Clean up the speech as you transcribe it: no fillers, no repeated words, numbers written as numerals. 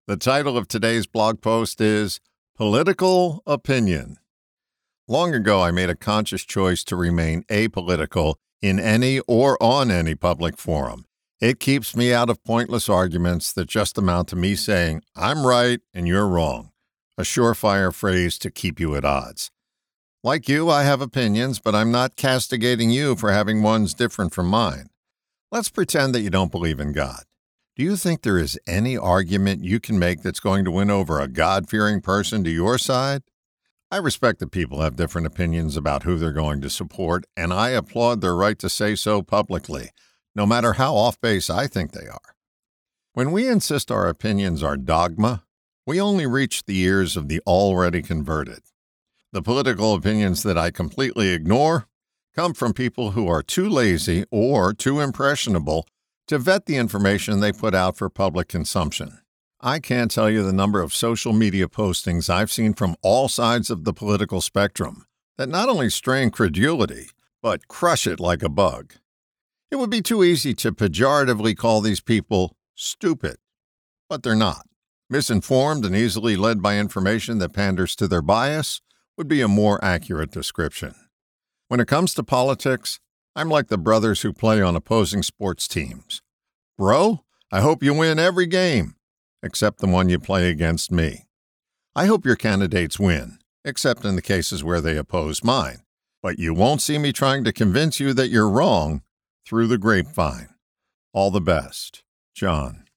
The title of today's blog post is Political Opinion. Long ago, I made a conscious choice to remain apolitical in any or on any public forum. It keeps me out of pointless arguments that just amount to me saying, I'm right and you're wrong, a surefire phrase to keep you at odds. Like you, I have opinions, but I'm not castigating you for having ones different from mine. Let's pretend that you don't believe in God. Do you think there is any argument you can make that's going to win over a God-fearing person to your side? I respect that people have different opinions about who they're going to support, and I applaud their right to say so publicly, no matter how off-base I think they are. When we insist our opinions are dogma, we only reach the ears of the already converted. The political opinions that I completely ignore come from people who are too lazy or too impressionable to vet the information they put out for public consumption. I can't tell you the number of social media postings I've seen from all sides of the political spectrum that not only strain credulity, but crush it like a bug. It would be too easy to pejoratively call these people stupid, but they're not. Misinformed and easily led by information that panders to their bias would be a more accurate description. When it comes to politics, I'm like the brothers who play on opposing sports teams. Bro, I hope you win every game, except the one you play against me. I hope your candidates win, except in the cases where they oppose mine. But you won't see me trying to convince you that you're wrong through the grapevine. All the best, John.